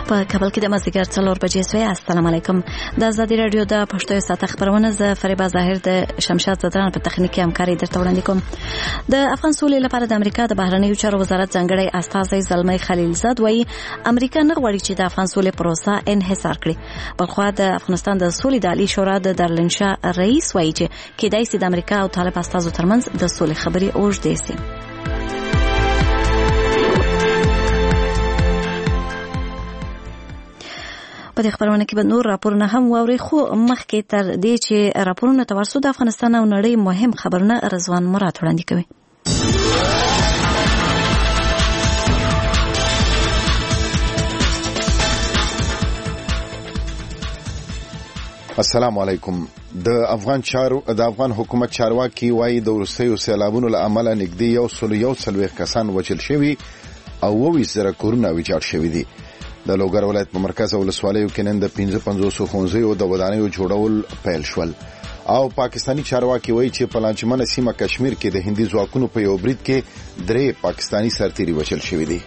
په کابل کې د مازدیګر 4 بجې سوی. السلام علیکم. د ازادي رادیو د پښتو ساعت خبرونه ز فریبا ظاهر د شمشاد زدران په تخنیکی همکاري درته وړاندې کوم. د افغان سولې لپاره د امریکا د بهرنیو چارو وزارت ځانګړی استازی زلمی خلیلزاد وایي امریکا نه غواړي چې د افغان سولې پروسه انحصار کړي. بلخو د افغانستان د سولې د عالی شورا د درلنشا رئیس وایي چې کېدای شي د امریکا او طالب استازو ترمنځ د سولې خبرې اوږدې شي. په دې خبرونه کې به نور راپورونه هم واوري، خو مخکې تر دې چې راپورونه تورسو د افغانستان او نړۍ مهم خبرونه رضوان مراد وړاندې کوي. السلام علیکم. د افغان حکومت چارواکي وایي د وروستیو سیلابونو له امله نږدې 141 کسان وژل شوي او 20,000 کورونه ویجاړ شوي دي. د لوګر ولایت په مرکز او ولسوالیو کې نن د 55 ښوونځیو د ودانیو جوړول پیل شول او پاکستانی چارواکي وایي چې په لانجمنه سیمه کشمیر کې د هندي ځواکونو په یو برید کې 3 پاکستانی سرتیري وژل شوي دي.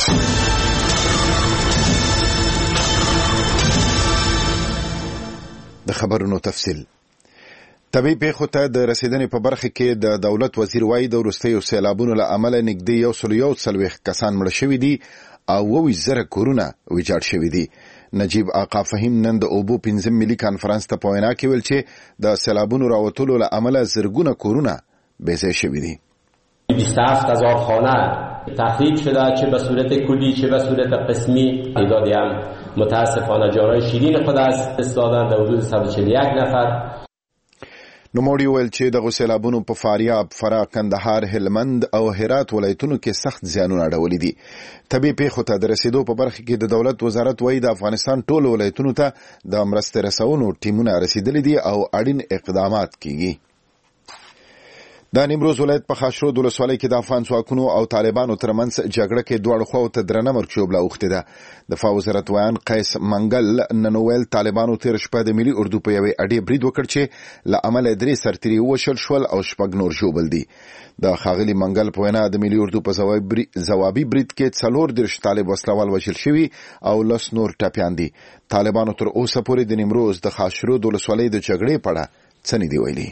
د خبرونو تفصیل. طبي پیښو ته د رسیدنې په برخه کې د دولت وزیر وایي د وروستیو سیلابونو له امله نږدې 141 کسان مړه شوي دي او 20,000 کورونه ویجاړ شوي دي. نجیب آقا فهیم نن د اوبو 5 ملي کانفرنس ته په وینا کې ویل چې د سیلابونو راوتلو له امله زرګونه کورونه بېځای شوي دي. 27,000 خانه تخریب شده، چه به صورت کلی چه به صورت قسمی. تعدادی هم متاسفانه جانهای شیرین خود از دست دادن، در حدود 141 نفر. نوموړي ویل چې د سیلابونو په فاریاب، فراه، کندهار، هلمند او هرات ولایتونو کې سخت زیانونه اړولي دي. طبي پیښو ته د رسیدو په برخه کې د دولت وزارت وایي د افغانستان ټولو ولایتونو ته د مرستې رسونو ټیمونه رسیدلي دي او اړین اقدامات کیږي. د نیمروز ولایت په خاشرود ولسوالۍ کې د افغان ځواکونو او طالبانو ترمنځ جګړه کې دواړو خواو ته درنه مرګ ژوبله اوښتې ده. دفاع وزارت ویان قیس منګل نن ویل طالبانو تېره شپه د ملي اردو په یوې اډې برید وکړ چې له امله 3 سرتیري ووژل شول او 6 نور ژوبل دي. د ښاغلي منګل په وینا د ملي اردو په ځوابي برید کې 34 طالب وسلوال وژل شوي او 10 نور ټپیان دي. طالبانو تر اوسه پورې د نیمروز د خاشرود ولسوالۍ د جګړې په اړه څه نه دي ویلي.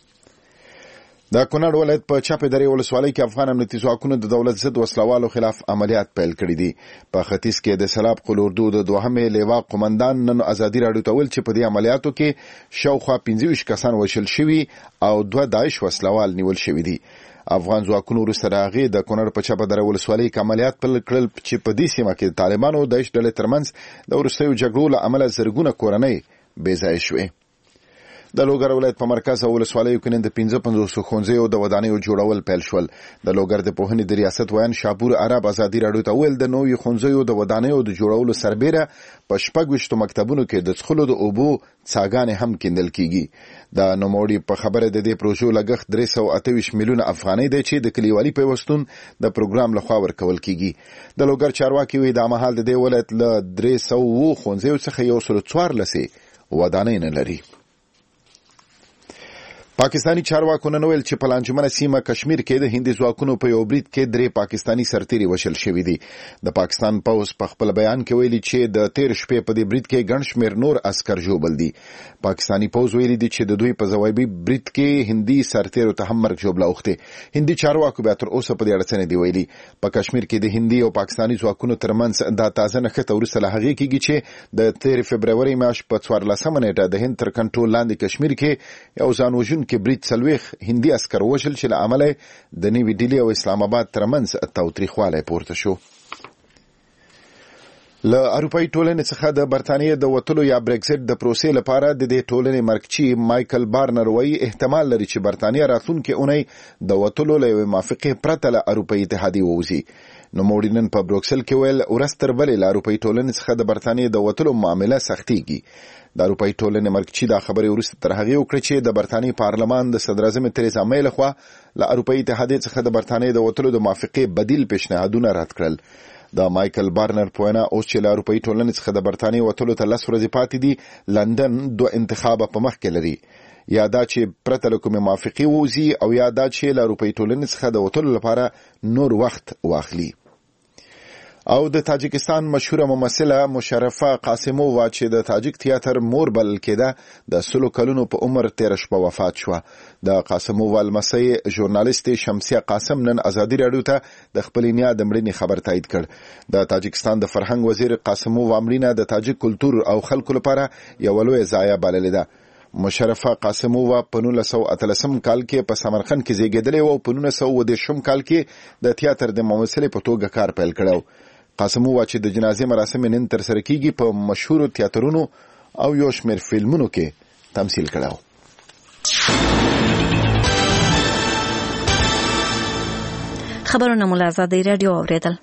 د کونړ ولایت په چاپې درې ولسوالۍ کې افغان امنیتي ځواکونو د دولت ضد وسلوالو خلاف عملیات پیل کړي دي. په ختیځ کې د سلاب قلوردو د 2مې لیوا قومندان نن ازادي راډیو ته ویل چې په دې عملیاتو کې شاوخوا 25 کسان وژل شوي او 2 داعش وسلوال نیول شوي دي. افغان ځواکونو وروسته د هغې د کونړ په چاپه دره ولسوالۍ کې عملیات پیل کړل چې په دې سیمه کې د طالبانو او داعش ډلې ترمنځ د وروستیو جګړو له امله زرګونه کورنۍ بېځایه شوې. د لوګر ولایت په مرکز او ولسوالیو کې نن د 55 ښوونځیو د ودانیو جوړول پیل شول. د لوګر د پوهنې د ریاست ویان شاپور عرب ازادي راډیو ته ویل د نوې ښوونځیو د ودانیو د جوړولو سربیره په 26 مکتبونو کې د څښلو د اوبو څاګانې هم کیندل کیږي. د نوموړي په خبره د دې پروژو لګښت 328 میلیونه افغانۍ دی چې د کلیوالي پیوستون د پروګرام لخوا ورکول کیږي. د لوګر چارواکي وایي د مهال د دې ولایت له 300 ښوونځیو څخه 114 ودانۍ نه لري. پاکستانی چارواکو نن ویل چې په لانجمنه سیمه کشمیر کې د هندي ځواکونو په یو برید کې 3 پاکستانی سرتیري وژل شوي دي. د پاکستان پوځ په خپل بیان کې ویلي چې د 13 شپې په دې برید کې ګڼ شمېر نور عسکر ژوبل دي. پاکستانی پوځ ویلي دي چې د دوی په ځوابي برید کې هندي سرتیرو ته هم مرګ ژوبله اوښتې. هندي چارواکو بیا تر اوسه په دې اړه څه نه دي ویلي. په کشمیر کې د هندي او پاکستانی ځواکونو ترمنځ دا تازه نښته وروسته له هغې کېږي چې د 13 فبروري میاشت په 14 نیټه د هند تر کنټرول لاندې کشمیر کې یو ځانوژونکی برید 40 هندي عسکر وژل چې له امله د نیوي ډیلي او اسلام آباد ترمنځ تاوتریخوالی پورته شو. له اروپایي ټولنې څخه د برتانیې د وتلو یا برېکزیټ د پروسې لپاره د دې ټولنې مرکچي مایکل بارنر وایي احتمال لري چې برتانیه راتلونکې اونۍ د وتلو له یوې موافقې پرته له اروپایي اتحادیې ووځي. نوموړي نن په بروکسل کې ویل ورځ تر بلې له اروپایي ټولنې څخه د برتانیې د وتلو معامله سختېږي. د اروپایي ټولنې مرکچي دا خبرې وروسته تر هغې وکړې چې د برتانیې پارلمان د صدراعظم تریزا مې لخوا له اروپایي اتحادیې څخه د برتانیې د وتلو د موافقې بدیل پیشنهادونه رد کړل. د مایکل بارنر په وینا اوس چې له اروپایي ټولنې څخه د برتانیې وتلو ته 10 ورځې پاتې دي، لندن 2 انتخابه په مخ کې لري. یا دا چې پرته له کومې موافقې ووځي او یا دا چې له اروپایي ټولنې څخه د وتلو لپاره نور وخت واخلي. او د تاجکستان مشهوره ممثله مشرفه قاسمووا چې د تاجک تیاتر مور بلل کېده د 100 کلونو په عمر تیر شپه وفات شوه. د قاسمووا لمسۍ ژورنالیست شمسیه قاسم نن ازادي راډیو ته د خپل نیا د مړینې خبر تایید کړ. د تاجکستان د فرهنګ وزیر قاسمووا مړینه د تاجک کلتور او خلکو لپاره یو لوی ضایعه بللې ده. مشرفه قاسمووا په 1913 کال کې په سمرقند کې زیږېدلې او په 1910 کال کې د تیاتر د ممثلې په توګه کار پیل کړو. قاسمووا چې د جنازې مراسم نن ترسره کیږي په مشهورو تیاترونو او یو شمېر فلمونو کې تمثیل کړو. خبرونه مو له ازادي راډیو اوریدل.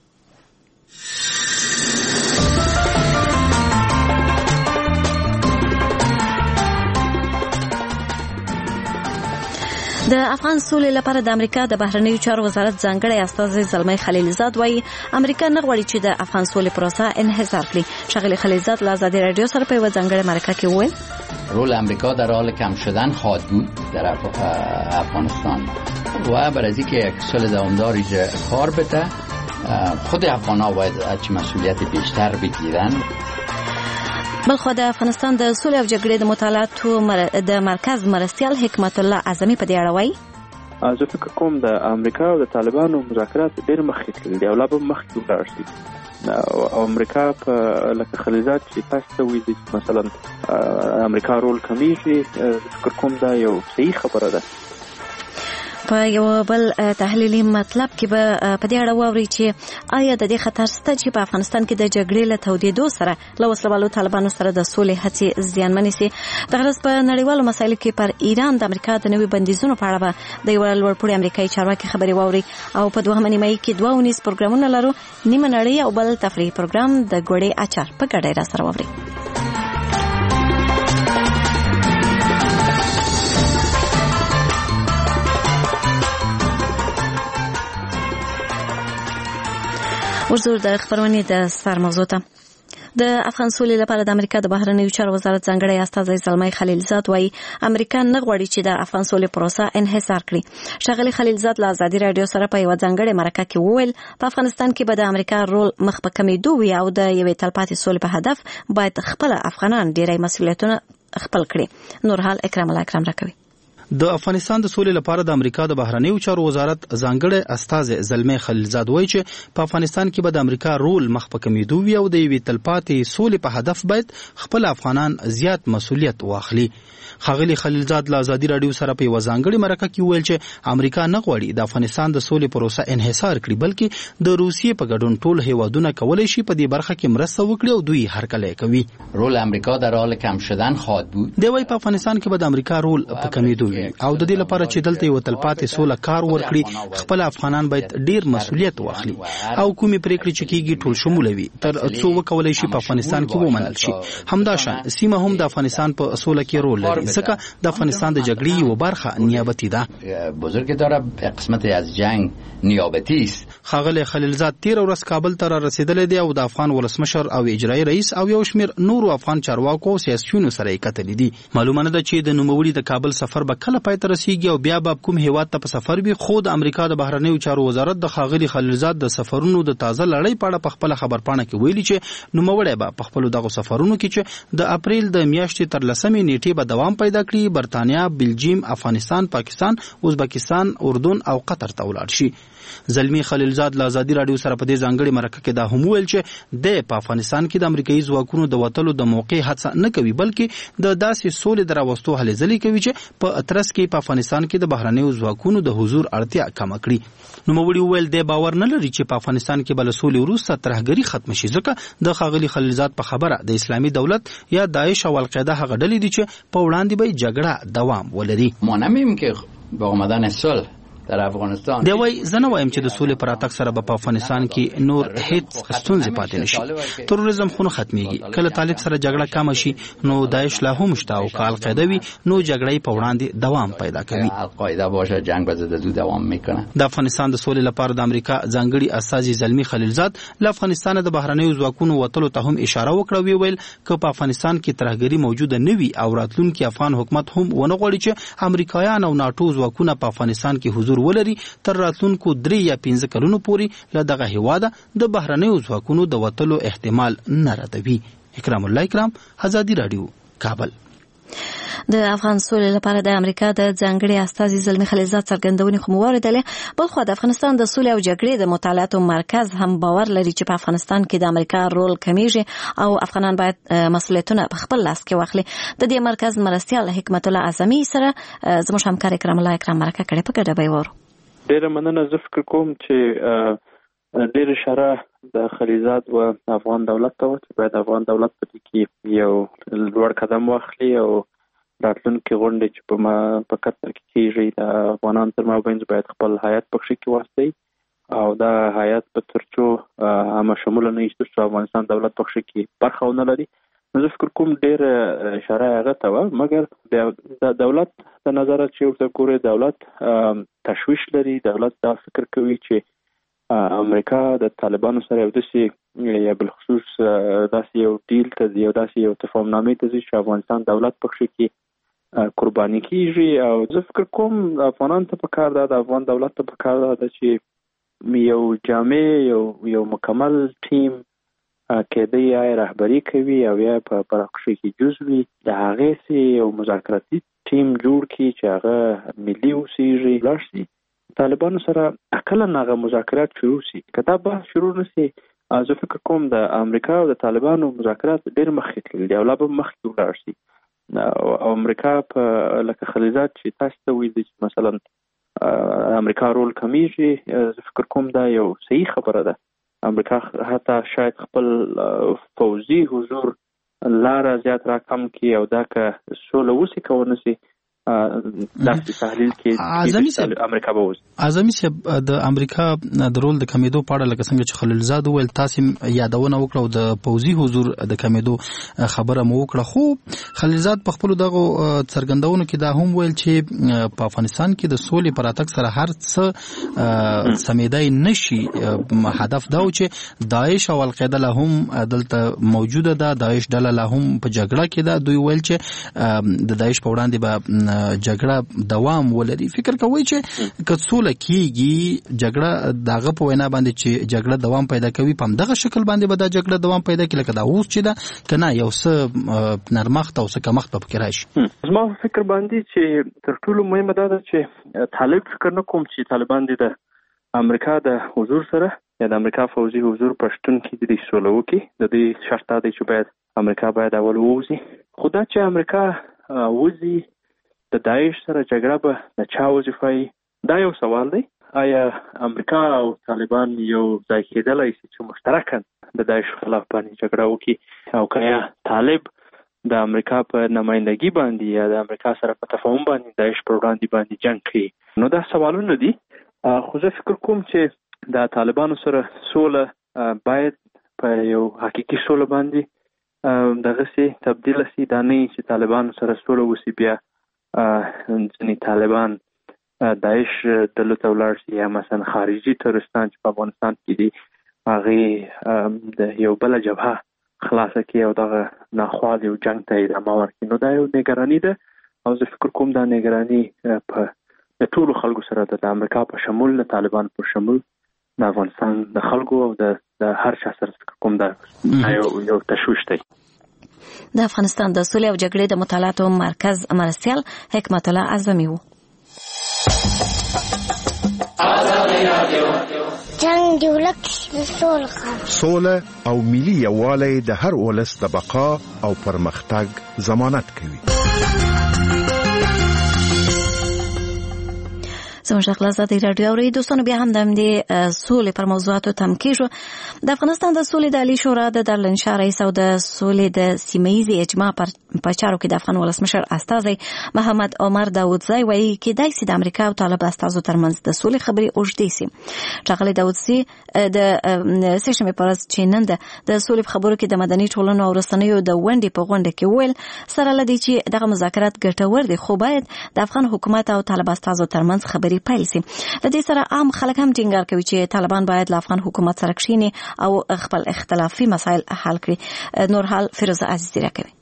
د افغان سولې لپاره د امریکا د بهرنیو چارو وزارت ځانګړی استازی زلمی خلیلزاد وایي امریکا نه غواړي چې د افغان سولې پروسه انحصار کړي. ښاغلی خلیلزاد له ازادي راډیو سره په یوه ځانګړې مرکه کې وویل رول امریکا در حال کم شدن خواهد بود در افغانستان و برای اینکه یک صلح دوامدار کار بده خود افغان‌ها باید چه مسئولیت بیشتر بگیرن. بلخو د افغانستان د سولې او جګړې د مطالعاتو د مرکز مرستیال حکمت الله اعظمي په دې اړه وایي زه فکر کوم د امریکا او د طالبانو مذاکرات ډېر مخکې تللي دي او لا به مخکې ولاړ شي. او امریکا په لکه خلیلزاد چې تاسو ته ویلي مثلا امریکا رول کمیږي فکر کوم دا یو صحیح خبره ده. په یو بل تحلیلي مطلب کې به په دې اړه واوري چې آیا د دې خطر شته چې په افغانستان کې د جګړې له تودېدو سره له وسلوالو طالبانو سره د سولې هڅې زیانمنې سي. دغه ورځ په نړیوالو مسایلو کې پر ایران د امریکا د نوي بندیزونو په اړه به د یو لوړپوړي امریکایي چارواکي خبرې واوري. او په دوهمه نیمایي کې 2 پروګرامونه لرو، نیمه نړۍ او بل تفریحي پروګرام د ګوړې اچار په ګډه را سره واوري. ورزور د خبرونې د سر موضوع ته. د افغان سولې لپاره د امریکا د بهرنیو چارو وزارت ځانګړی استازی زلمی خلیلزاد وایي امریکا نه غواړي چې د افغان سولې پروسه انحصار کړي. ښاغلی خلیلزاد له ازادي راډیو سره په یوه ځانګړې مرکه کې وویل په افغانستان کې به د امریکا رول مخ په کمېدو وي او د یوې تلپاتې سولې په هدف باید خپله افغانان ډېری مسؤلیتونه خپل کړي. نور حال اکرام الله اکرام راکوي. د افغانستان د سولې لپاره د امریکا د بهرنیو چارو وزارت ځانګړی استازی زلمی خلیلزاد وایي چې په افغانستان کې به د امریکا رول مخ په کمېدو وي او د یوې تلپاتې سولې په هدف باید خپل افغانان زیات مسؤلیت واخلي. ښاغلی خلیلزاد له ازادي راډیو سره په یوه ځانګړې مرکه کې وویل چې امریکا نه غواړي د افغانستان د سولې پروسه انحصار کړي بلکې د روسیې په ګډون ټول هیوادونه کولی شي په دې برخه کې مرسته وکړي او دوی هرکلی کوي. رول امریکا در حال کم شدن خواهد بود. دی وايي په افغانستان کې به د امریکا رول په کمېدو وي او د دې لپاره چې دلته یو تلپاتې سوله کار ورکړي خپل افغانان باید ډیر مسؤلیت واخلي او کومې پریکړې چې کیږي ټول شموله وي تر څو وکولای شي په افغانستان کې ومنل شي. همداشان سیمه هم د افغانستان په سوله کې رول لري ځکه د افغانستان د جګړې یو برخه نیابتي ده. بزرگ داره قسمت از جنگ نیابتی است. ښاغلی خلیلزاد تیر ورځ کابل ته را رسیدلی دی او د افغان ولسمشر او اجرایي رئیس او یو شمېر نورو افغان چارواکو او سیاسیونو سره یې کتلي دي. معلومه نه ده چې د نوموړي د کابل سفر به کله پای ته رسیږي او بیا به کوم هیواد ته په سفر وي. خو د امریکا د بهرنیو چارو وزارت د ښاغلي خلیلزاد د سفرونو د تازه لړۍ په اړه په خپله خبرپاڼه کې ویلي چې نوموړی به په خپلو دغو سفرونو کې چې د اپریل د میاشتې تر 10 نیټې به دوام پیدا کړي برتانیا، بلجیم، افغانستان، پاکستان، ازبکستان، اردن او قطر ته ولاړ شي. زلمی خلیلزاد له ازادي راډیو سره په دې ځانګړې مرکه کې دا هم ویل چې د په افغانستان کې د امریکایي ځواکونو د وتلو د موقع هڅه نه کوي بلکې د داسې سولې د راوستو هلې ځلې کوي چې په اترس کې په افغانستان کې د بهرنیو ځواکونو د حضور اړتیا کمه کړي. نوموړي وویل دی باور نه لري چې په افغانستان کې به له سولې وروسته ترهګري ختمه شي ځکه د ښاغلي خلیلزاد په خبره د اسلامي دولت یا داعش او القاعده هغه ډلې دي چې په وړاندې به جګړه دوام ولري. ما نمیم که با آمدن صلح در افغانستان دی وايي زه نه وایم چې د سولې پر اتک سره به په افغانستان کې نور هیڅ ستونزې پاتې نشي. تروریزم خو نه ختمیږي. کله طالب سره جګړه کم شي نو داعش لا هم شته او کال قاعده وي نو جګړې په وړاندې دوام پیدا کوي. القاعده باشه جنگ به زده دوام میکنه. د افغانستان د سولې لپاره د امریکا ځانګړي استازي زلمی خلیلزاد له افغانستان د بهرنیو ځواکونو وتلو ته هم اشاره وکړه. ویل که په افغانستان کې ترهګري موجوده نه وي او راتلونکي افغان حکومت هم ونه غواړي چې امریکایان او ناتو ځواکونه په افغانستان کې حضور حضور ولري تر راتلونکو 3 یا 15 کلونو پورې له دغه هیواده د بهرنیو ځواکونو د وتلو احتمال نه ردوي. اکرام الله اکرام، آزادي رادیو، کابل. د افغان سولې لپاره د امریکا د ځانګړي استازي زلمی خلیلزاد څرګندونې خو واردلې. بلخو د افغانستان د سولې او جګړې د مطالعاتو مرکز هم باور لري چې په افغانستان کې د امریکا رول کمیږي او افغانان باید مسؤلیتونه په خپل لاس کې واخلي. د دې مرکز مرستیال حکمت الله اعظمي سره زموږ همکار اکرام الله اکرام مرکه کړې په ګډه به وورو. ډېر مننه. زه فکر کوم چې ډېر اشاره د خلیلزاد و افغان دولت ته و چې باید افغان دولت په دې کې یو لوړ قدم واخلي او راتلونکي غونډې چې په قطر کې کېږي د افغانانو تر مابین باید خپل هیات پکښې کې واستوي او دا هیات په ترڅو عامه شموله نه وي ترڅو افغانستان دولت پکښې کې برخه ونه لري. نو زه فکر کوم ډېر اشاره هغه ته وه، مګر د دولت د نظره چې ورته ګورې دولت تشویش لري. دولت دا فکر کوي چې امریکا د طالبانو سره یو داسې یا بالخصوص داسې یو ډیل ته یو داسې یو تفاهمنامې ته ځي چې افغانستان دولت پکښې کې قرباني کیږي. او زه فکر کوم افغانان ته پکار ده، د افغان دولت ته پکار ده چې یو جامع یو مکمل ټیم کېدی یا رهبری کوي او یا په پراخشي کې جزوي د هغې سي یو مذاکراتي ټیم جوړ کړي چې هغه ملي اوسېږي لاشي طالبانو سره اقلا هغه مذاکرات شروع شي. کتاب بحث شروع نشي، زه فکر کوم د امریکا او د طالبانو مذاکرات ډېر مخکې تللي دي او لا به مخکې ولاړ شي. او امریکا په لکه خلیلزاد چې تاسو ته ویل چې مثلا امریکا رول کمیږي، زه فکر کوم دا یو صحیح خبره ده. امریکا حتی شاید خپل فوزي حضور لاره زیات راکم کی او دا که سوله وسی کونه سي داسې تحلیل کې امریکا به وځي. اعظمي صاحب د امریکا د رول د کمیدو په اړه لکه څنګه چې خلیلزاد وویل تاسو یادونه وکړو د پوزي حضور د کمیدو خبره مو وکړه، خو خلیلزاد په خپل دغه څرګندونو کې دا هم ویل چې په افغانستان کې د سولې پر اتک سره هر څه سمیدای نشي. هدف دا و چې داعش او القاعده له هم دلته موجوده ده، داعش ډله له هم په جګړه کې ده. دوی ویل چې د داعش په وړاندې به جګړه دوام ولري. فکر کوي چې که سوله کیږي جګړه دغه په وینا باندې چې جګړه دوام پیدا کوي په دغه شکل باندې به دا جګړه دوام پیدا کوي لکه دا اوس چې دا کنه یو څه نرمخت او څه کمخت په فکر راشي. زما فکر باندې چې تر ټولو مهمه ده چې طالب فکر نه کوم چې طالبان دي د امریکا د حضور سره یا د امریکا فوزي حضور پښتون کې د سوله وکي. د دې شرط دی چې باید امریکا باید اول ووزي. خدا چې امریکا وزي د داعش سره جګړه به د چا وظیفه دا یو سوال دی. آیا امریکا او طالبان یو ځای کېدلی شي چې مشترکاً د داعش خلاف باندې جګړه وکړي او که طالب د امریکا په نمایندګي باندې یا د امریکا سره په تفاهم باندې داعش پر وړاندې باندې جنګ کوي؟ نو دا سوالونه دي. خو زه فکر کوم چې د طالبانو سره سوله باید په یو حقیقي سوله باندې دغسې تبدیل شي. دا نه چې طالبانو سره سوله وشي بیا ځینې طالبان داعش ډلو ته ولاړ شي یا مثلا خارجي ترورستان چې په افغانستان کې دي هغې د یو بله جبهه خلاصه کړي او دغه ناخوال یو جنګ ته ادامه ورکړي. نو دا یو نګراني ده او زه فکر کوم دا نګراني په د ټولو خلکو سره ده، د امریکا په شمول، د طالبان په شمول، د افغانستان د خلکو او د هر چا سره فکر کوم دا یو تشویش دی. د افغانستان د سولې او جګړې د مطالعاتو مرکز مرستیال حکمت الله اعظمي وو. جنگ دی ولک سوله او ملي یووالی د هر ولس د بقا او پرمختګ ضمانت کوي. زموږ خلاصات رادیو اوري دوستانو بیا هم د سولې پر موضوعاتو تم کېږو. د افغانستان د سولې د عالی شورا د دارالانشا رئیس او د سولې د سیمه‌یزې اجماع په چارو کې د افغان ولسمشر استازی محمد عمر داودزی وایي کېدای شي د امریکا او طالب استازو ترمنځ د سولې خبرې اوږدې شي. ټاغلی داودزی د سشنبې په ورځ چې نن د سولې په خبرو کې د مدني ټولنو او رسنیو د ونډې په غونډه کې ویل سره لدی چې دغه مذاکرات ګټور دي خو باید د افغان حکومت او طالب استازو ترمنځ خبرې پیل شي. د دې سره عام خلک هم ټینګار کوي چې طالبان باید له افغان حکومت سره کښیني او خپل اختلافي مسایل حل کړي. نور حال فیروزه عزیزی راکوي.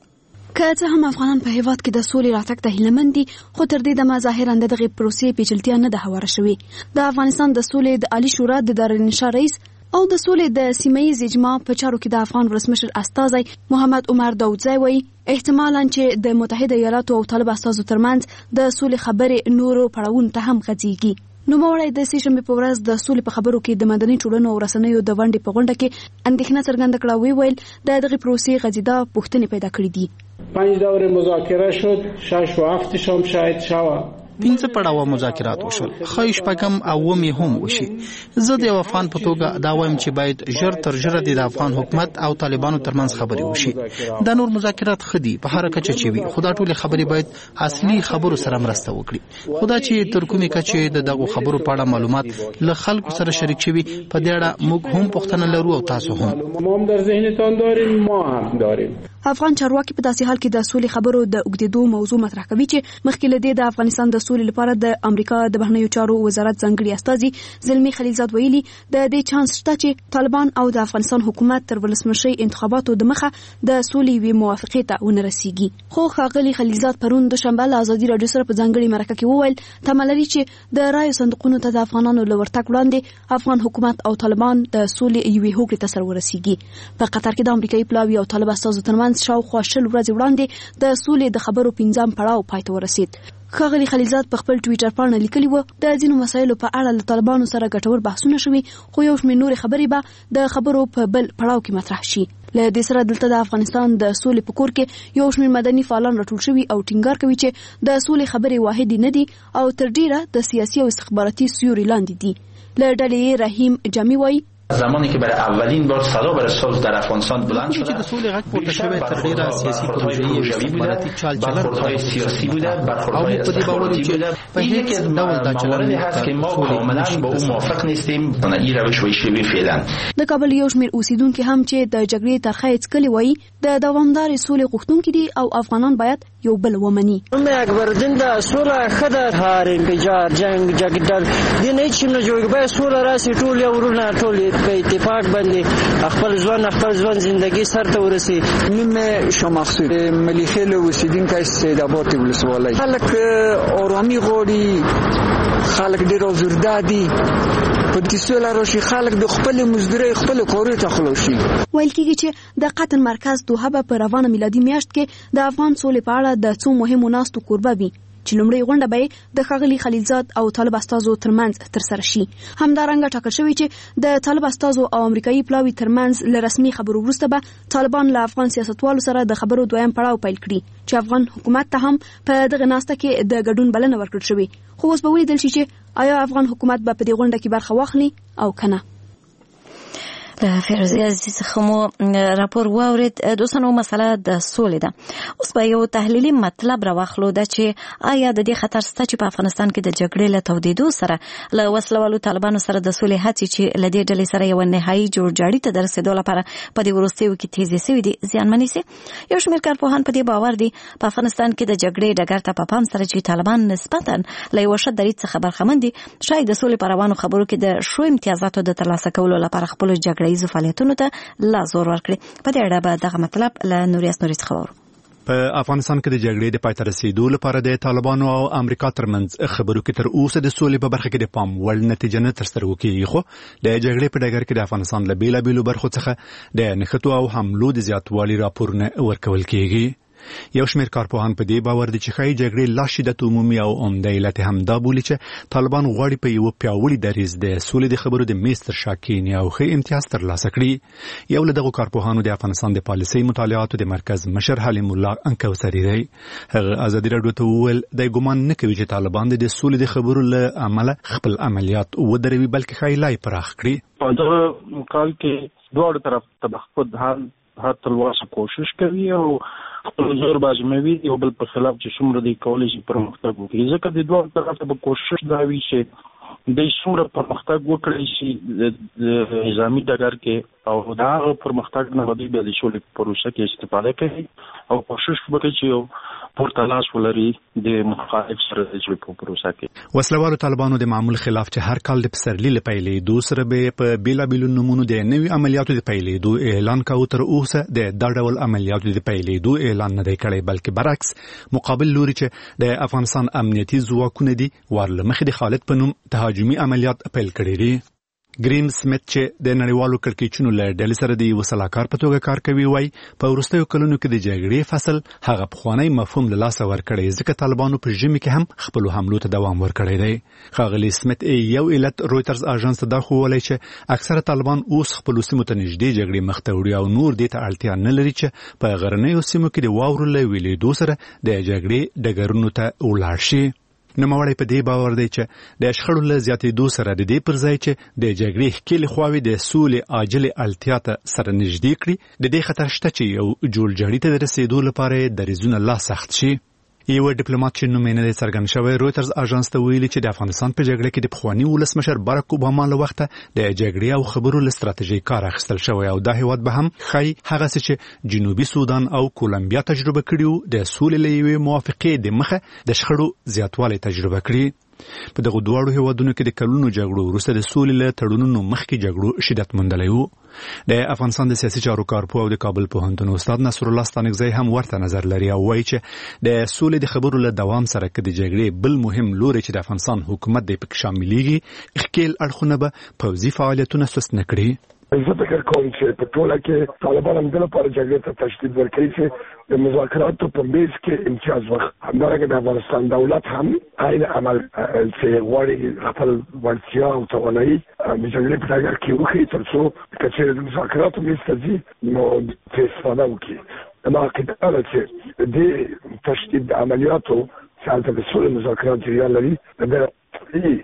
که څه هم افغانان په هیواد کې د سولې راتګ ته هیلهمند دي، خو تر دې دمه ظاهرا دغه پروسې پیچلتیا نه ده هواره شوې. د افغانستان د سولې د عالی شورا د دارالانشا رئیس او د سولې د سیمه‌ییز اجماع په چارو کې د افغان ولسمشر استازی محمد عمر داودزی وایي احتمالاً چې د متحده ایالاتو او طالب استازو ترمنځ د سولې خبرې نورو پړاوونو ته هم غځېږي. نوموړی د سې شنبې په ورځ د سولې په خبرو کې د مدني ټولنو او رسنیو د ونډې په غونډه کې اندېښنه څرګنده کړه. ویل د دغه پروسې غځېدا پوښتنې پیدا کړې دي. 5 دور مذاکره شد، 6 و 7 شام شاید شوه. 15 پړاوه مذاکرات وشول، خو شپږم او ومې هم وشي. زه د یو افغان په توګه دا وایم چې باید ژر تر ژره د افغان حکومت او طالبانو ترمنځ خبرې وشي. دا نور مذاکرات خدي په هر کچه چې وي، خو دا ټولې خبرې باید اصلي خبرو سره مرسته وکړي. خدا چې تر کومې کچې د دغه خبرو په اړه معلومات له خلکو سره شریک شوي، په دې اړه موږ هم پوښتنه لرو او تاسو هم. ما هم در ذهنتان داریم، ما هم داریم. افغان چارواکي په داسې حال کې د سولې خبرو د اوږدېدو موضوع مطرح کوي چې مخکې له دې د افغانستان د سولې لپاره د امریکا د بهرنیو چارو وزارت ځانګړي استازي زلمي خلیلزاد ویلي د دې چانس شته چې طالبان او د افغانستان حکومت تر ولسمشرۍ انتخاباتو د مخه د سولې وی موافقې ته ونه رسیږي. خو ښاغلي خلیلزاد پرون د شنبه له ازادي راډیو سره په ځانګړي مرکه کې وویل تمه لري چې د رایو صندوقونو ته د افغانانو له ورتګ وړاندې افغان حکومت او طالبان د سولې یوې هوکړې ته سر ورسیږي. په قطر کې د امریکایي پلاوي او طالب استازو ترمنځ شاوخوا 20 ورځې وړاندې د سولې د خبرو 5م پړاو پای ته ورسید. ښاغلي خلیلزاد په خپل ټویټر باندې لیکلی و د ځینو مسایلو په اړه له طالبانو سره ګټور بحثونه شوي، خو یو شمېر نورې خبرې به د خبرو په بل پړاو کې مطرح شي. له دې سره دلته د افغانستان د سولې په کور کې یو شمېر مدني فعالان راټول شوي او ټینګار کوي چې د سولې خبرې واحدې نه دي او تر ډیره د سیاسي او استخباراتي سیوري لاندې دي. له ډلې رحیم جامی وایي زمانی که برای اولین بار صدا برای صلح در افغانستان بلند شده، د سولې غږ پورته شوی تر ډیره سیاسي پروژې استخباراتي برخوردهای سیاسی بوده، برخوردهای استخباراتی بوده. این یکی از مواردی هست که ما کاملا با اون موافق نیستیم. این روش ویشوی فعلا. د کابل یو شمېر اوسیدونکو هم چې د جګړې ترخه څکلي وایي د دوامدار سولې غوښتونکي دي او افغانان باید یو بل ومني. اکبرالدین د سوله خدای هر انفجار جنگ جګړه د نه چې نه جوړ به سوله راسي ټول یو ورونه ټول په اتفاق باندې خپل ځوان ژوندۍ سر ته ورسي. میم شماخسود ملیخیل اوسیدونکو سیداباد ولسوالۍ خلک آرامی غواړي، خلک ډېر آزرده دي. په دې سوله راشي خلک د خپل مزدوري خپل کارو ته خلاصي. ویل کېږي چې د قطر مرکز دوحه په روانه میلادي میاشت کې د افغان سولې په اړه د څو مهمو ناستو کوربه وي چې لومړی غونډه به د ښاغلي خلیلزاد او طالب استازو ترمنځ ترسره شي. همدارنګه ټاکل شوی چې د طالب استازو او امریکایي پلاوي ترمنځ له رسمي خبرو وروسته به طالبان له افغان سیاستوالو سره د خبرو دویم پړاو پیل کړي چې افغان حکومت ته هم په دغه ناسته کې د ګډون بلنه ورکړل شوې. خو اوس به ولیدل شي چې آیا افغان حکومت به په دې غونډه کې برخه واخلي او کنه. د فیروزی عزیز څخه مو راپور واورید. دوستانو مسله د سولې ده. اوس به یو تحلیلي مطلب راواخلو دا چې آیا د دې خطر شته چې په افغانستان کې د جګړې له تودېدو سره له وسلوالو طالبانو سره د سولې هڅې چې له دې ډلې سره یو نهایي جوړجاړي ته د رسېدو لپاره په دې وروستیو کې تیزې شوي دي زیانمنې سي. یو شمېر کارپوهان په دې باور دي په افغانستان کې د جګړې ډګر ته په پام سره چې طالبان نسبتا له یو ښه دریځ څخه برخمن دي، شاید د سولې په روانو خبرو کې د ښو امتیازاتو د ترلاسه کولو لپاره خپل جګړې ایزو فعالیتونو ته لا زور ورکړي. په دې اړه به دغه مطلب له نوریاس نوري څخه وورو. په افغانستان کې د جګړې د پای ته رسیدو لپاره د طالبانو او امریکا ترمنځ خبرو کې تر اوسه د سولې په برخه کې د پام وړ نتیجه نه تر سترګو کېږي، خو د جګړې په ډګر کې د افغانستان له بیلابیلو برخو څخه د نښتو او حملو د زیاتوالي راپورونه ورکول کېږي. یو شمېر کارپوهان په دې باور دي چې ښایي جګړې لا شدت عمومي او عمده علت هم دا بولي چې طالبان غواړي په یو پیاوړي دریځ د سولې د خبرو د میز تر شا کښېني او ښه امتیاز ترلاسه کړي. یو له دغو کارپوهانو د افغانستان د پالیسۍ مطالعاتو د مرکز مشر حلیم الله انکوثري دی. هغه ازادي راډیو ته وویل دی ګمان نه کوي چې طالبان د سولې د خبرو له امله خپل عملیات ودروي، بلکې ښایي لا یې پراخ کړي. په دغه کال کې دواړو طرف ته خود هر تلواسه کوشش کوي او خپل زور بازموي یو بل په خلاف چې څومره دی کولی شي پرمختګ وکړي. ځکه د دوه طرف ته کوشش دا وي چې د څومره پرمختګ وکړي چې د نظامی ډګر کې او دا پرمختګ نه ودی د شولې پروسه کې استفاده کوي او کوشش وکړي چې پورتلاس ولري د مخالف سره د جوړ په پروسه کې. وسلوالو طالبانو د معمول خلاف چې هر کال د پسرلي لپاره دوسر به په بیلابیلو نمونو د نوي عملیاتو د پیلېدو اعلان کاوه، تر اوسه د ډول عملیاتو د پیلېدو اعلان نه دی کړی، بلکې برعکس مقابل لوري چې د افغانستان امنیتي ځواکونه دي ورله مخې د خالد په نوم تهاجمي عملیات پیل کړي دي. ګریم سمیت چې د نړیوالو کړکېچونو له ډلې سره د وسلاکار په توګه کار کوي وایي په وروستیو کلونو کې د جګړې فصل هغه پخوانی مفهوم له لاسه ورکړی، ځکه طالبانو په ژمي کې هم خپلو حملو ته دوام ورکړی دی. ښاغلي سمیت یو علت رویټرز اژانس ته دا ښوولی چې اکثره طالبان اوس خپلو سیمو ته نږدې جګړې مخ ته وړي او نور دې ته اړتیا نه لري چې په غرنیو سیمو کې د واورو له ویلېدو سره د جګړې ډګرونو ته ولاړ شي. نوموړی په دې باور دی چې د شخړو له زیاتېدو سره د دې پر ځای چې د جګړې ښکېلې خواوې د سولې عاجلې اړتیا ته سره نږدې کړي، د دې خطر شته چې یو جوړجاړي ته د رسېدو لپاره دریځونه لا سخت شي. یو ډیپلوماټ چې نوم یې نه دی څرګند شوی رویټرز اژانس ته ویلي چې د افغانستان په جګړه کې د پخواني ولسمشر باراک اوباما له وخته د جګړې او خبرو له ستراتیژۍ کار اخیستل شوی او دا هیواد به هم ښایي هغسې چې جنوبي سودان او کولمبیا تجربه کړي وو د سولې له یوې موافقې د مخه د شخړو زیاتوالی تجربه کړي. په دغو دواړو هیوادونو کې د کلونو جګړو وروسته د سولې له تړونونو مخکې جګړو شدت موندلی و. د افغانستان د سیاسي چارو کارپوه او د کابل پوهنتون استاد نصر الله ستانکزی هم ورته نظر لري او وایي چې د سولې د خبرو له دوام سره که د جګړې بل مهم لوری چې د افغانستان حکومت دی پکې شاملیږي، ښکیل اړخونه به پوځي فعالیتونه سست نه کړي. زه فکر کوم چې په ټوله کې طالبان هم د لپاره جګړې ته تشدید ورکوي چې د مذاکراتو په بیس کې امتیاز وخت همدارنګه د افغانستان دولت هم عین عمل چې غواړي خپل وړتیا او توانایي د جګړې په ډګر کې وښیي تر څو که چېرې د مذاکراتو میز ته ځي نو ترې استفاده وکړي. زما عقیده ده چې د تشدید د عملیاتو چې هلته د سولې مذاکرات جریان لري د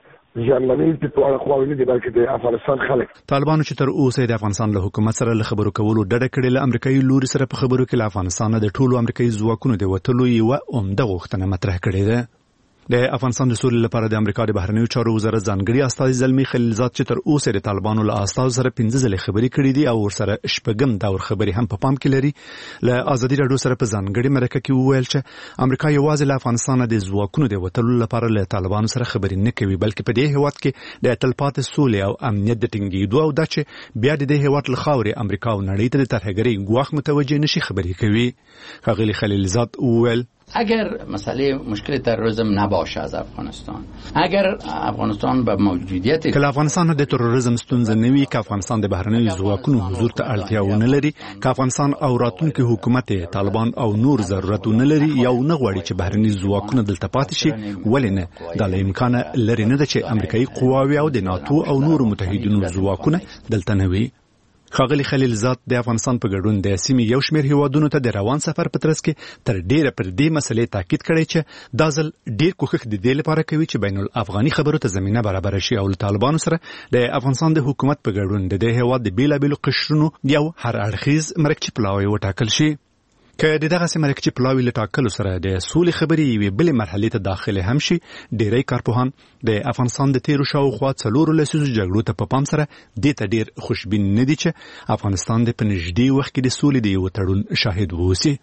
طالبانو چې تر اوسه د افغانستان له حکومت سره له خبرو کولو ډډه کړې، له امریکایي لوري سره په خبرو کې له افغانستان د ټولو امریکایي ځواکونو د وتلو یوه عمده غوښتنه مطرح کړې ده. د افغانستان د سولې لپاره د امریکا د بهرنیو چارو وزارت ځانګړي استازي زلمي خلیلزاد چې تر اوسه د طالبانو له استازو سره 15 ځله خبرې کړې دي او ورسره شپږم دور خبرې هم په پام کې لري، له ازادي راډیو سره په ځانګړي مرکه کې وویل چې امریکا یوازې له افغانستان د ځواکونو د وتلو لپاره له طالبانو سره خبرې نه کوي، بلکې په دې هیواد کې د تلپاتې سولې او امنیت د ټینګېدو او دا چې بیا د دې هیواد له خاورې امریکا او نړۍ ته د ترهګرۍ ګواښ متوجه نشي خبرې کوي. ښاغلي خلیلزاد وویل اگر مسئله مشکل تروریسم نباشه از افغانستان، اگر افغانستان به موجودیت که افغانستان د تروریسم ستونزه نه وي، که افغانستان د بهرنیو ځواکونو حضور ته اړتیا ونه لري، که افغانستان او راتلونکي حکومت طالبان او نور ضرورت نه لري یا نه غواړي چې بهرني ځواکونه دلته پاتې شي، ولې نه؟ دا له امکانه لري نه ده چې امریکایي قواوې او د ناتو او نور متحدینو ځواکونه دلته نه وي. ښاغلي خلیلزاد د افغانستان په ګډون د سیمې یو شمېر هیوادونو ته د روان سفر په ترڅ کې تر ډیره پر دې مسلې تاکید کړی چې دا ځل ډیر کوښښ د دې لپاره کوي چې بین الافغاني خبرو ته زمینه برابره شي او له طالبانو سره د افغانستان د حکومت په ګډون د دې هیواد د بیلابیلو قشرونو یو هر اړخیز مرکچی پلاوی وټاکل شي. که د دغه مرکچی پلاوی له ټاکلو سره د سولې خبرې یوې بلې مرحلې ته داخله هم شي، ډیری کارپوهان د افغانستان د تیرو شاوخوا 4 لسیزو جګړو ته په پام سره دې ته ډیر خوشبین نه دي چې افغانستان د په نږدې وخت کې د سولې د یو تړون شاهد ووسي.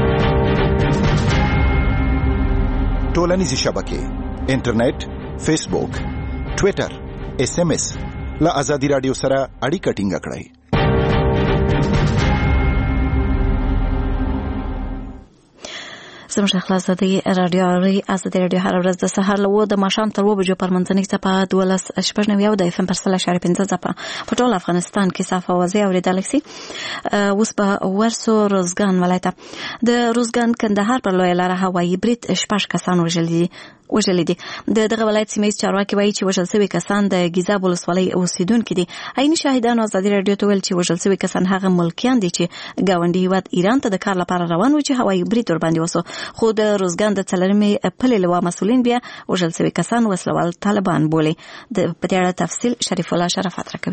ټولنیزې شبکې، انټرنیټ، فیسبوک، ټویټر، SMS له ازادي راډیو سره اړیکه ټینګه کړئ. زموږ خلاص د ازادي راډیو هر ورځ د سهار له د ماښام تر 2 بجو پر منځنۍ صفه 12:09 د FM پر 3.5 صفه په ټول افغانستان کې صافه وځي اوریدل شي. اوس په ورسو روزګان ولایت د روزګان کندهار پر لوی لار هوایي برید 6 کسان وژل دي. دغه ولایت سیمه چارواکي وایي چې وژل شوي کسان د ګیزاب ولسوالۍ اوسیدونکو دي. عیني شاهدانو ازادي راډیو ته ویل چې وژل شوي کسان هغه ملکیان دي چې ګاونډي هیواد ایران ته د کار لپاره روان و چې هوایي برید ور باندې وسو، خو د روزګان د څلرمې پلې لوا مسولین بیا وژل شوي کسان وسلوال طالبان بولي. د په دې اړه تفصیل شریف الله شرافت راکوي.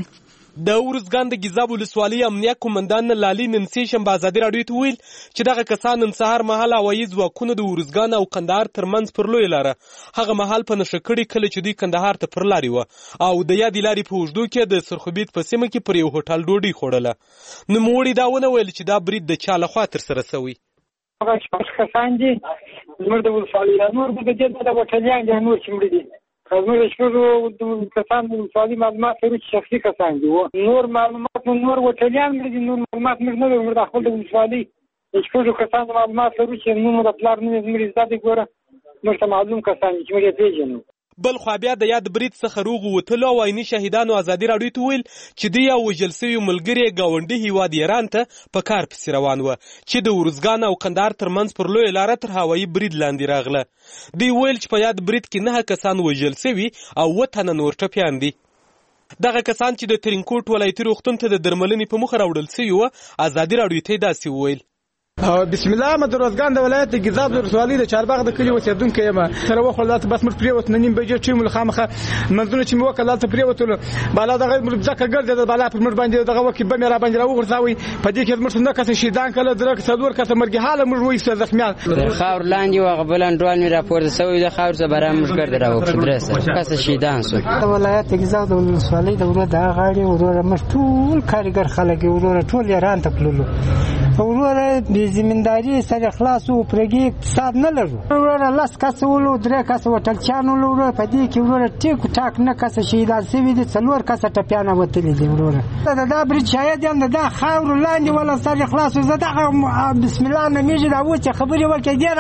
د ارزګان د ګیزاب ولسوالۍ امنیه قومندان لالي نن سه شنبه ازادي راډیو ته ویل چې دغه کسان نن سهار مهال هوایي ځواکونه د ارزګان او قندهار ترمنځ پر لوی لاره هغه مهال په نشه کړي کله چې دوی قندهار ته پر لارې وه او د یادې لارې په اوږدو کې د سرخوبیت په سیمه کې پر یو هوټل ډوډۍ خوړله. نوموړي دا ونه ویل چې دا برید د چا لخوا ترسره سوی. هغه شپږ کسان دي زموږ د ولسوالۍ نور د دې د وټلیان دي نور چې مړي دي زموږ شپږ کسان د ولسوالۍ معلومات لري چې شخصي کسان دي نور معلومات نور وټلیان مړي دي نور معلومات موږ نه لرو د خپل د ولسوالۍ شپږ کسان معلومات لري چې نور د پلار نه زموږ زده ګوره موږ ته معلوم کسان چې موږ یې پیژنو. بل خو بیا د یاد برید څخه روغ وتلو او عیني شهیدانو ازادي راډیو ته ویل چې دوی یو وژل سوي ملګري ګاونډي هیواد ایران ته په کار پسې روان وه چې د ارزګان او قندهار ترمنځ پر لویه لاره تر هوایي برید لاندې راغله. دوی ویل چې په یاد برید کې 9 کسان وژل سوي او 7 تنه نور ټپیان دي. دغه کسان چې د ترینکوټ ولایتي روغتون ته د درملنې په مخه راوړل سوي وه ازادي راډیو ته داسې وویل. بسم الله مد روزګان د ولایت د ګیزاب ولسوالۍ د چارباغ د کلي اوسېدونکی یم. سره وخوړل بس موږ پرېوت نه نیم بجې چې موږ خامخه منځونه چې مې وکړل دلته پرېوتلو بالا دغه ځکه ګرځېدل بالا پر موږ باندې دغه وکې به مې را باندې راوغورځاوی په دې کې موږ نه کسه شهیدان کله درک څلور کسه مرګ حاله موږ وایسته زخمیان د خاور لاندې وغه بلان ډول مې راپورته سوی د خاور څخه برام موږ ګرځ راوخت درسه کسه شهیدان شو. د ولایت ګیزاب د ولسوالۍ د ورو د غاړي ورو مش ټول کارګر خلک ورو ټول ایران ته تللو ورو د زمینداری سره خلاصو پرګي اقتصاد نه لرو ورو لاس کس ولو درې کس وټل چانو ورو په دې کې ورو ټیک ټاک نه کس شهیدان سوي دي څلور کس ټپیانه وتلي دي ورو دا برید شاید هم دا خاور لاندې ولا سره خلاصو زده بسم الله نمیږي دا و چې خبري وکړي دی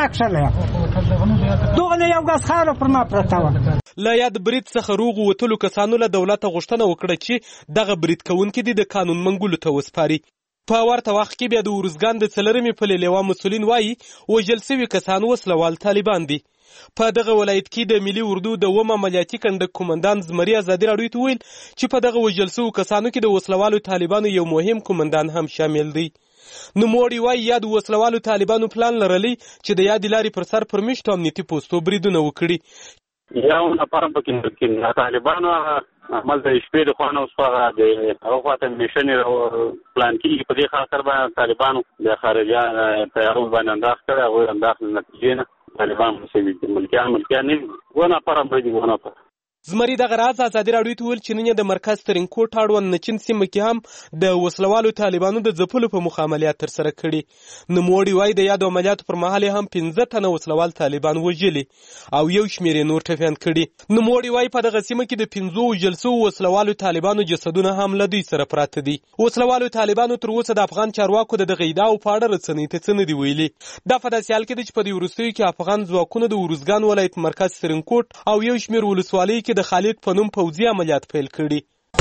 راکښله دوغله یو غاس خاور پر ما پرتاوه. لا یاد برید څخه روغ وتلو کسانو له دولت غوښتنه وکړه چې دغه برید کوونکي دي د قانون منګولو ته وسپاري. په ورته وخت کې بیا د ارزګان د څلرمې پلې لیوا مسؤلین وایي وژل سوي کسان وسلوال طالبان دي. په دغه ولایت کې د ملي اردو د وم عملیاتي کنډک قومندان زمري ازادي راډیو ته ویل چې په دغه وژل سوو کسانو کې د وسلوالو طالبانو یو مهم قومندان هم شامل دی. نوموړي وایي یا د وسلوالو طالبانو پلان لرلی چې د یادې لارې پر سر پر میشتو امنیتي پوستو بریدونه وکړي. یو نفر پکې طالبانو عمل د شپې د خوانه اوس د هغه خواته میشنې پلان کېږي په دې خاطر باندې طالبانو د خارجه تیارو باندې انداز کړی هغوی انداز نتیجې نه طالبان مسوي دي ملکیان نه و نفر هم دی و نفر. زمري دغه راز ازادي راډیو ته ویل چې نن د مرکز ترینکوټ اړوند نچین سیمه کې هم د وسلوالو طالبانو د ځپلو په مخ عملیات ترسره کړي. نوموړي وایي د یادو عملیاتو پر مهال هم 15 تنه وسلوال طالبان وژلي او یو شمېر یې نور ټپیان کړي. نوموړي وایي په دغه سیمه کې د 15 وژل سوو وسلوالو طالبانو جسدونه هم له دوی سره پراته دي. وسلوالو طالبانو تر اوسه د افغان چارواکو د دغه ادعاو په اړه رسنۍ ته څه نه دي ویلي. دا په داسې حال کې دی چې په دې وروستیو کې افغان ځواکونو د ارزګان ولایت مرکز ترینکوټ او یو شمېر ولسوالۍ کې د خالد په نوم پوځي عملیات پیل کړي.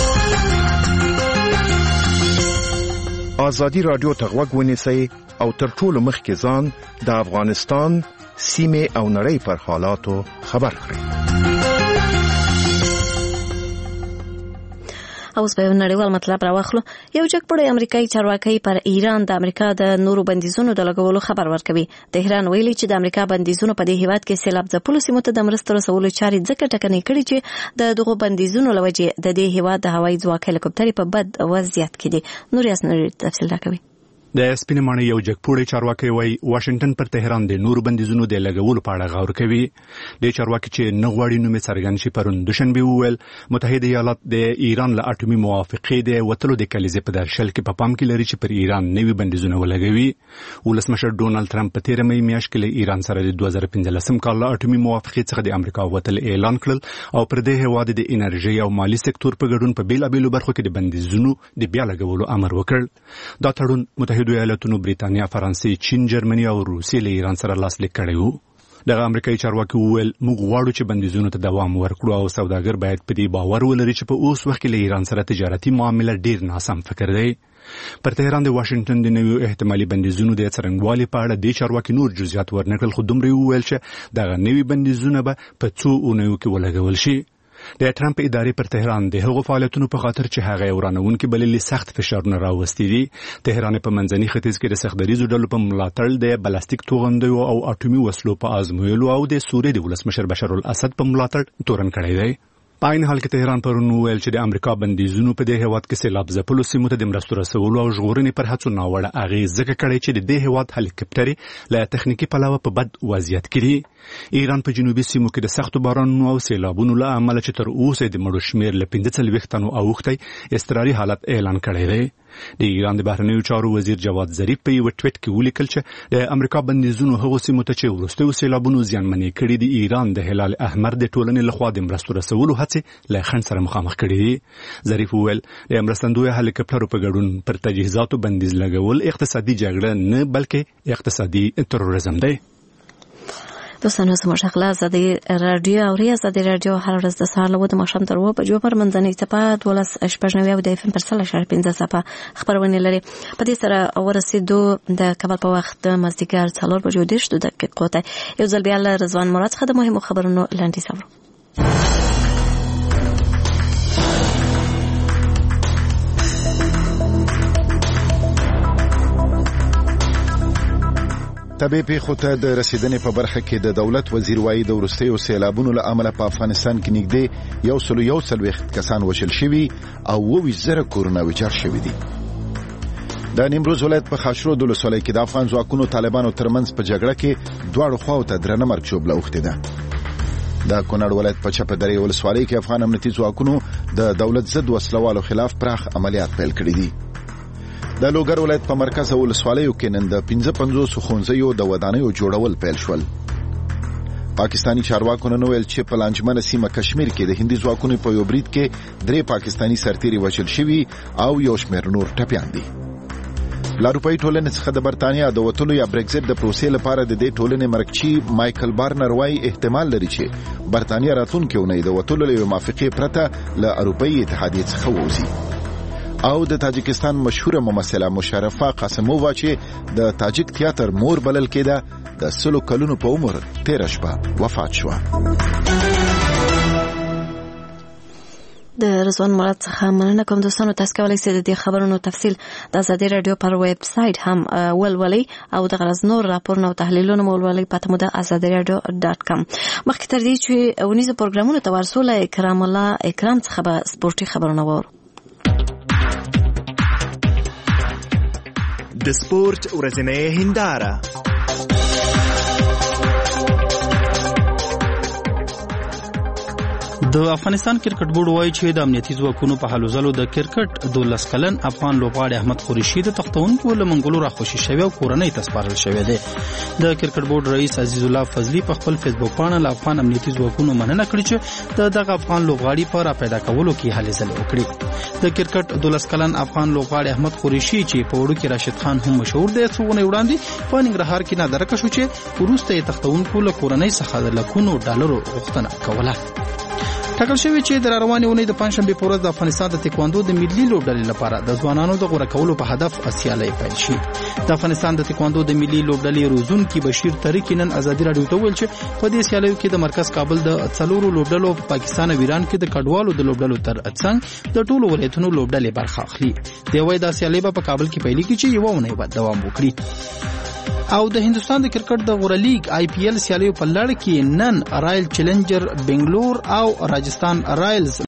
ازادي راډیو ته غوږ ونیسئ او تر ټولو مخکې ځان د افغانستان سیمې او نړۍ پر حالاتو خبر کړئ. اوس به نړیوال مطلب راوخلو. یو جګپړی امریکایي چارواکي پر ایران د امریکا د نورو بندیزونو د لګولو خبر ورکوي. تهران ویلي چې د امریکا بندیزونو په دې هیواد کې سیلاب ځپلو سیمو ته د مرستو رسولو چارې ځکه ټکنۍ کړي چې د دغو بندیزونو له وجې د دې هیواد د هوایي ځواک هلیکوپټرې په بد وضعیت کې دي. نور یاسنوري تفصیل راکوي. د سپینمانه یو جګپوړی چارواکي وای واشنگټن پر تهران د نور بندیزونو د لګولو په اړه غور کوي. د چارواکي چې نغواړي نومې څرګند شي پرون دوشنبه وویل متحده ایالات د ایران له اټومي موافقې د وتلو د کلیزې په درشل کې په پام کې لري چې پر ایران نوي بندیزونه ولګوي. ولسمشر ډونالد ټرمپ په 13 مې میاشت کې له ایران سره د 2015 کال له اټومي موافقې څخه د امریکا وتل اعلان کړل او پر دې هیواد د انرژي او مالی سکتور په ګډون په بیلابېلو برخو کې د بندیزونو د بیا لګولو امر وکړ. دا تړون متحده ایالاتونو برېټانیا، فرانسې، چین، جرمني او روسیې له ایران سره لاسلیک کړی وو. دغه امریکایي چارواکي وویل موږ غواړو چې بندیزونو ته دوام ورکړو او سوداګر باید په دې باور ولري چې په اوس وخت کې له ایران سره تجارتي معامله ډیر ناسم فکر دی. پر تهران د واشنگټن د نویو احتمالي بندیزونو د څرنګوالي په اړه د چارواکي نور جزئیات ورنکړل، خو دومره وویل چې دغه نوي بندیزونه به په څو اونیو کې ولګول شي. د ټرمپ ادارې پر تهران د هغو فعالیتونو په خاطر چې هغه ورانونکي بللي سخت فشارونه راوستي دي. تهران په منځني ختیځ کې د سختدریزو ډلو په ملاتړ د بلاستیک توغندیو او اټومي وسلو په ازمویلو او د سوریې د ولسمشر بشار الاسد په ملاتړ تورن کړی دی. په عین حال کې تهران پرون ویل چې د امریکا بندیزونو په دې هیواد کې سیلاب ځپلو سیمو ته د مرستو رسولو او ژغورنې پر هڅو ناوړه اغېز ځکه کړی چې د دې هیواد هلیکاپټرې له تخنیکي پلوه په بد وضعیت کې دي. ایران په جنوبي سیمو کې د سختو بارانونو او سیلابونو له امله چې تر اوسه د مړو شمېر له 45 تنو اوښتی اضطراري حالت اعلان کړی دی. د ایران د بهرنیو چارو وزیر جواد ظریف په یو ټویټ کې ولیکل چې د امریکا بندیزونو هغو سیمو ته چې وروستیو سیلابونو زیانمنې کړي د ایران د هلال احمر د ټولنې لخوا د مرستو رسولو هڅې له خنډ سره مخامخ کړي دي. ظریف وویل د مرستندویه هلیکاپټرو په ګډون پر تجهیزاتو بندیز لګول اقتصادي جګړه نه بلکې اقتصادي تروریزم دی. دوستانو زموږ خپل ازادي رادیو او ازادي رادیو هر ورځ د سهار له 8 ماښام تر 2 بجو پر منځنۍ ټپه 12:15 د FM پر 3.15 صفه خبرونه لري. په دې سره ورسېدو د کابل په وخت د مازدیګر 4 بجو د 10 دقیقو ته یو ځل بیا رضوان مراد څخه د مهمو خبرونو لاندې سره طبي پیښو ته د رسیدنې په برخه کې د دولت وزیر وایي د وروستیو سیلابونو له امله په افغانستان کې نږدې 141 کسان وژل شوي او 20,000 کورونه ویجاړ شوي دي. د نیمروز ولایت په خاشرود ولسوالۍ کې د افغان ځواکونو طالبانو ترمنځ په جګړه کې دواړو خواو ته درنه مرګ ژوبله اوښتې ده. د کونړ ولایت په چپدرې ولسوالۍ کې افغان امنیتي ځواکونو د دولت ضد وسلوالو خلاف پراخ عملیات پیل کړي دي. د لوګر ولایت په مرکز ولسوالیو کې نن د 55 ښوونځیو د ودانیو جوړول پیل شول. پاکستانی چارواکو نن ویل چې په لانجمنه سیمه کشمیر کې د هندي ځواکونو په یو برید کې 3 پاکستانی سرتیري وژل شوي او یو شمېر نور ټپیان دي. له اروپایي ټولنې څخه د برتانیا د وتلو یا برګزټ د پروسې لپاره د دې ټولنې مرکچی مایکل بارنر وايي احتمال لري چې برتانیا راتلونکي اونۍ د وتلو له موافقې پرته له اروپایي اتحادیې څخه ووځي. او د تاجکستان مشهوره ممثله مشرفه قاسمووا چې د تاجک تیاتر مور بلل کېده د 100 کلونو په عمر 13 شپه وفات شوه. د رضوان مراد څخه مننه کوم. دوستانو تاسو کولی شئ د دې خبرونو تفصیل د ازادي رادیو پر ویب سټ هم ولولئ او د غرض نور راپورونه او تحلیلونه ولولئ په تمو د azadiradio.com. مخکې تر دې چې ونیزه پروګرامونو ته ورسوله اکرام الله اکرام څخه به سپورتي خبرونه وورو. د سپورت ورځنۍ هنداره. د افغانستان کرکټ بورډ وایي چې د امنیتي ځواکونو په هلو ځلو د کرکټ 12 کلن افغان لوبغاړی احمد قریشي د تختونکو له منګولو راخوشي شوی او کورنۍ ته سپارل شوی دی. د کرکټ بورډ رئیس عزیز الله فضلی په خپل فیسبوک باندې له افغان امنیتي ځواکونو مننه کړې چې دغه افغان لوبغاړي په را پیدا کولو کې هلې ځلې وکړي. د کرکټ 12 کلن افغان لوبغاړی احمد قریشي چې په وړو کې راشد خان هم مشهور دی څوونه وړاندې په ننګرهار کې نادرکه شو چې وروسته تختونکو له کورنۍ څخه د لکونو ډالرو غوښتنه کوله. ټاکل شوی چې د روانې اونۍ د پنځشنبه په ورځ د افغانستان د تکواندو د ملي لوبډلې لپاره د ځوانانو د غوړه کولو په هدف سیالۍ پیل شي. د افغانستان د تکواندو د ملي لوبډلې روزونکي بشیر طریق نن ازادي رادیو ته ویل چې په دې سیالیو کې د مرکز کابل د څلورو لوبډلو په پاکستان او ایران کې د کډوالو د لوبډلو تر څنګ د ټولو ولایتونو لوبډلې برخه اخلي. دی وايي د سیالۍ په کابل کې پیل کیږي چې یو اونۍ بعد دوام وکړي. او د هندستان د کرکټ د غوره لیگ IPL سیالیو په لړ کې نن رایل چیلنجر بنگلور او راجستان رایلز